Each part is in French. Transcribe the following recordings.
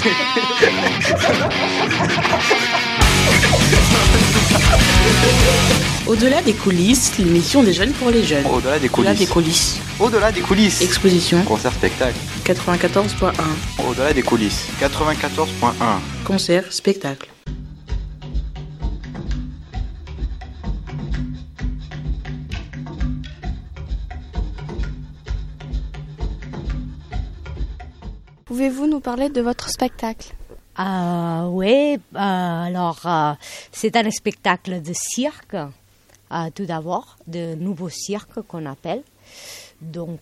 Au-delà des coulisses, l'émission des jeunes pour les jeunes. Au-delà des coulisses. Au-delà des coulisses. Au-delà des coulisses. Exposition. Concert spectacle. 94.1. Au-delà des coulisses. 94.1. Concert spectacle. Pouvez-vous nous parler de votre spectacle ? Oui, c'est un spectacle de cirque, tout d'abord, de nouveau cirque qu'on appelle. Donc,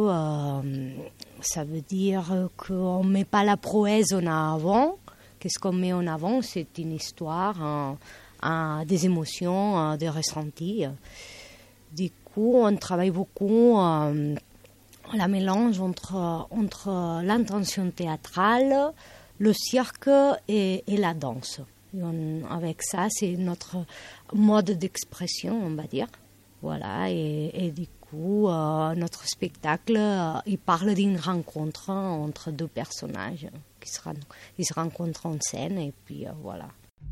ça veut dire qu'on ne met pas la prouesse en avant. Qu'est-ce qu'on met en avant ? C'est une histoire, des émotions, des ressentis. Du coup, on travaille beaucoup la mélange entre l'intention théâtrale, le cirque et la danse. Avec ça, c'est notre mode d'expression, on va dire. Voilà, et du coup, notre spectacle, il parle d'une rencontre entre deux personnages qui se rencontrent en scène, et puis voilà.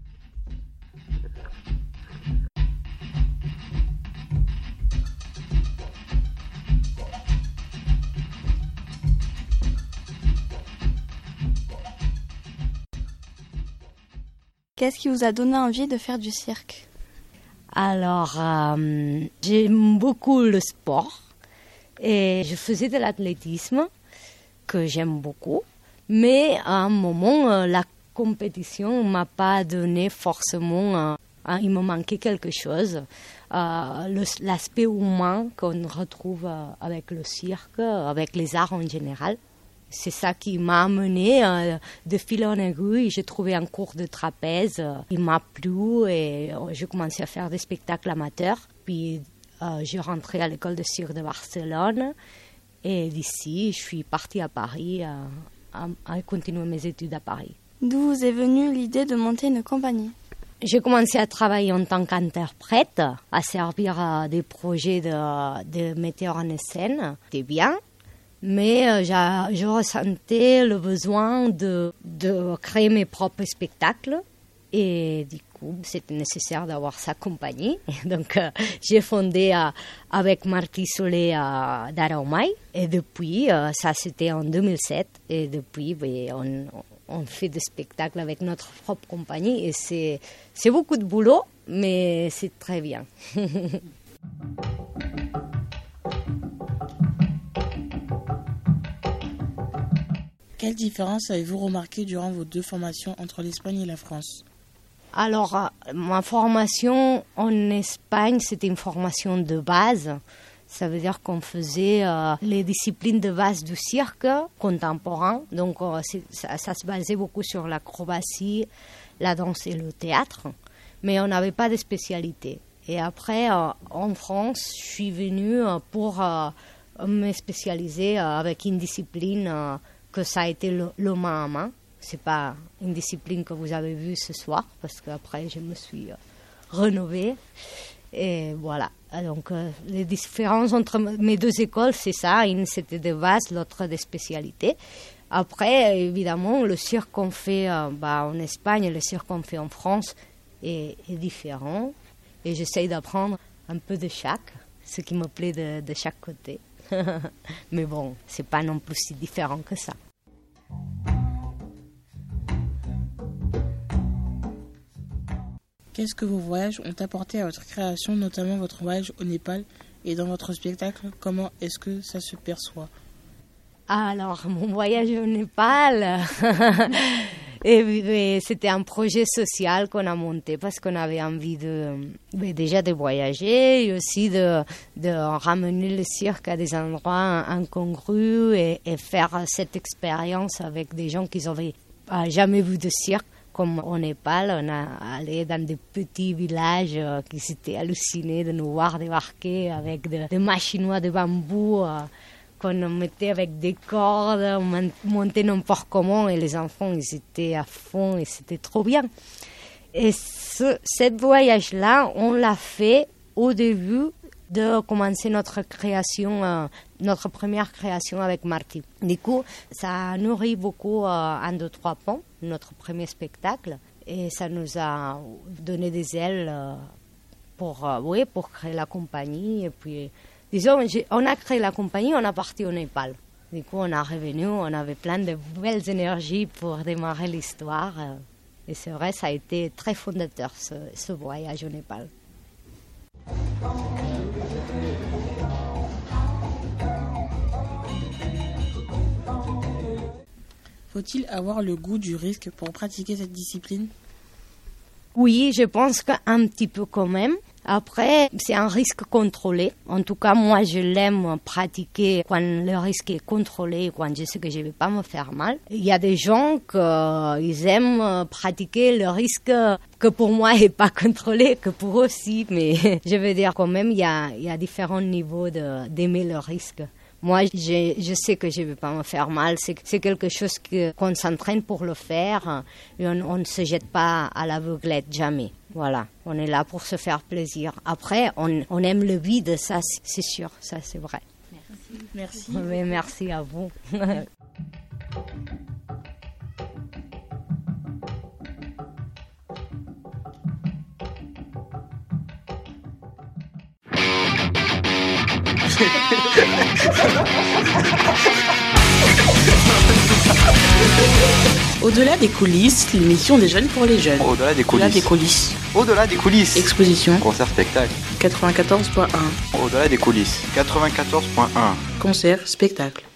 Qu'est-ce qui vous a donné envie de faire du cirque ? Alors, j'aime beaucoup le sport et je faisais de l'athlétisme que j'aime beaucoup, mais à un moment, la compétition ne m'a pas donné forcément, il me manquait quelque chose. L'aspect humain qu'on retrouve avec le cirque, avec les arts en général. C'est ça qui m'a amené de fil en aiguille. J'ai trouvé un cours de trapèze. Il m'a plu et j'ai commencé à faire des spectacles amateurs. Puis j'ai rentré à l'école de cirque de Barcelone. Et d'ici, je suis partie à Paris à continuer mes études à Paris. D'où vous est venue l'idée de monter une compagnie ? J'ai commencé à travailler en tant qu'interprète, à servir des projets de metteur en scène. C'était bien. Mais je ressentais le besoin de créer mes propres spectacles et du coup, c'était nécessaire d'avoir sa compagnie. Donc, j'ai fondé avec Martí Solé d'Araumai et depuis, ça c'était en 2007 et depuis, on fait des spectacles avec notre propre compagnie et c'est beaucoup de boulot, mais c'est très bien. Quelle différence avez-vous remarqué durant vos deux formations entre l'Espagne et la France ? Alors, ma formation en Espagne, c'était une formation de base. Ça veut dire qu'on faisait les disciplines de base du cirque contemporain. Donc, ça se basait beaucoup sur l'acrobatie, la danse et le théâtre. Mais on n'avait pas de spécialité. Et après, en France, je suis venue pour me spécialiser avec une discipline que ça a été le main à main. C'est pas une discipline que vous avez vue ce soir, parce qu'après, je me suis rénovée. Et voilà. Donc, les différences entre mes deux écoles, c'est ça. Une, c'était de base, l'autre de spécialité. Après, évidemment, le cirque qu'on fait en Espagne et le cirque qu'on fait en France est différent. Et j'essaye d'apprendre un peu de chaque, ce qui me plaît de chaque côté. Mais bon, c'est pas non plus si différent que ça. Qu'est-ce que vos voyages ont apporté à votre création, notamment votre voyage au Népal et dans votre spectacle ? Comment est-ce que ça se perçoit ? Alors, mon voyage au Népal, et c'était un projet social qu'on a monté parce qu'on avait envie déjà de voyager et aussi de ramener le cirque à des endroits incongrus et faire cette expérience avec des gens qui n'avaient jamais vu de cirque. Comme au Népal, on a allé dans des petits villages qui s'étaient hallucinés de nous voir débarquer avec des machinois de bambou qu'on mettait avec des cordes, on montait n'importe comment et les enfants ils étaient à fond et c'était trop bien. Et ce voyage-là, on l'a fait au début de commencer notre création, notre première création avec Marty. Du coup, ça nourrit beaucoup Un, deux, trois ponts, notre premier spectacle, et ça nous a donné des ailes pour créer la compagnie. Et puis, disons, on a créé la compagnie, on a parti au Népal. Du coup, on est revenu, on avait plein de belles énergies pour démarrer l'histoire. Et c'est vrai, ça a été très fondateur, ce voyage au Népal. Faut-il avoir le goût du risque pour pratiquer cette discipline? Oui, je pense qu'un petit peu quand même. Après, c'est un risque contrôlé. En tout cas, moi, je l'aime pratiquer quand le risque est contrôlé, quand je sais que je ne vais pas me faire mal. Il y a des gens qui aiment pratiquer le risque que pour moi n'est pas contrôlé, que pour eux aussi. Mais je veux dire, quand même, il y a différents niveaux d'aimer le risque. Moi, je sais que je ne vais pas me faire mal. C'est quelque chose qu'on s'entraîne pour le faire. Et on ne se jette pas à l'aveuglette, jamais. Voilà, on est là pour se faire plaisir. Après, on aime le vide, ça c'est sûr, ça c'est vrai. Merci. Mais merci à vous. Au-delà des coulisses, l'émission des jeunes pour les jeunes. Au-delà des Au-delà coulisses. des coulisses. Au-delà des coulisses. Exposition Concert spectacle. 94.1. Au-delà des coulisses. 94.1. Concert spectacle.